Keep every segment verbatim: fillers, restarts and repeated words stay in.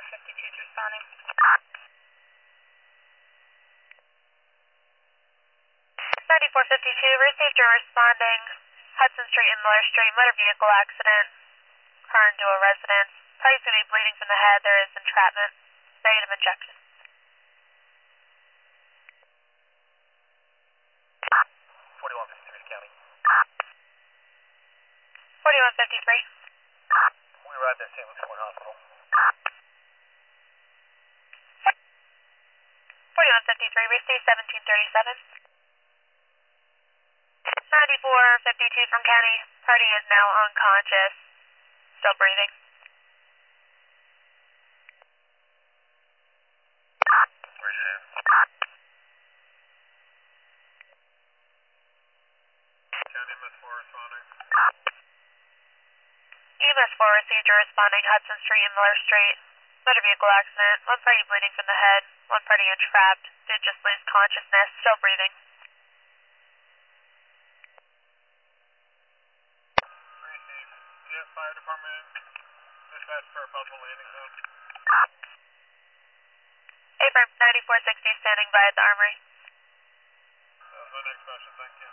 fifty-two is responding. ninety-four fifty-two, received your responding. Hudson Street and Miller Street, motor vehicle accident. Car into a residence. Party's going to be bleeding from the head. There is entrapment. Negative injection. forty-one fifty-three County. forty-one fifty-three. We arrived at Saint Luke's Point Hospital. forty-one fifty-three, received seventeen thirty-seven. ninety-four fifty-two from County. Party is now unconscious. Still breathing. Receive. County M S four responding. E M S four received your responding. Hudson Street and Miller Street. Motor vehicle accident. One party bleeding from the head. One party entrapped. Did just lose consciousness. Still breathing. Receive. Do you have fire department dispatch for a possible landing zone? Abram ninety-four sixty standing by at the armory. That was my next question, thank you.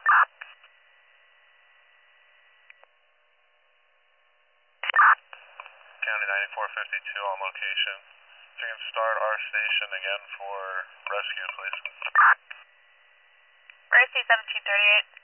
County ninety-four fifty-two on location. So you can start our station again for rescue, please. Rescue seventeen thirty-eight.